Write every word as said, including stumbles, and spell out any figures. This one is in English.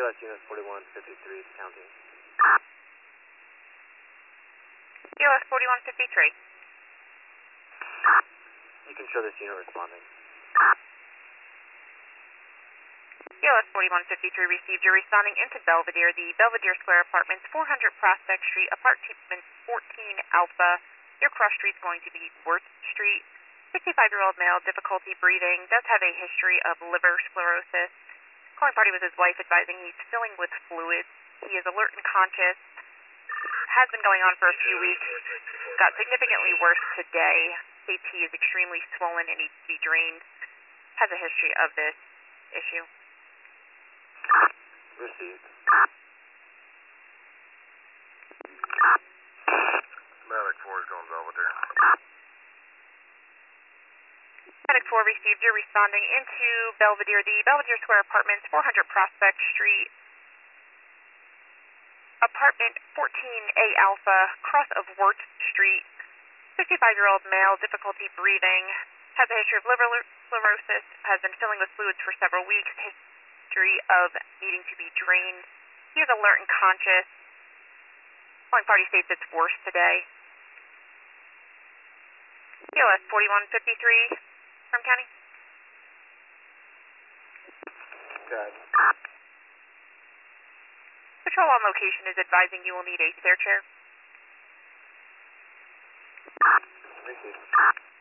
U S Unit forty-one fifty-three counting. U S forty-one fifty-three. You can show this unit responding. U S forty-one fifty-three received. You're responding into Belvedere, the Belvedere Square Apartments, four hundred Prospect Street, apartment fourteen Alpha. Your cross street's going to be Worth Street. sixty-five-year-old male, difficulty breathing, does have a history of liver sclerosis. Calling party with his wife, advising he's filling with fluids. He is alert and conscious. Has been going on for a few weeks. Got significantly worse today. States he is extremely swollen and needs to be drained. Has a history of this issue. Received. Medic four is going Belvedere. Medic four received. You're responding into Belvedere, the Belvedere Square Apartments, four hundred Prospect Street, apartment fourteen A Alpha, cross of Worth Street. sixty-five-year-old male, difficulty breathing, has a history of liver sclerosis, has been filling with fluids for several weeks, history of needing to be drained. He is alert and conscious. Calling party states it's worse today. U S forty-one fifty-three, from County. Good. Patrol on location is advising you will need a stair chair. Received.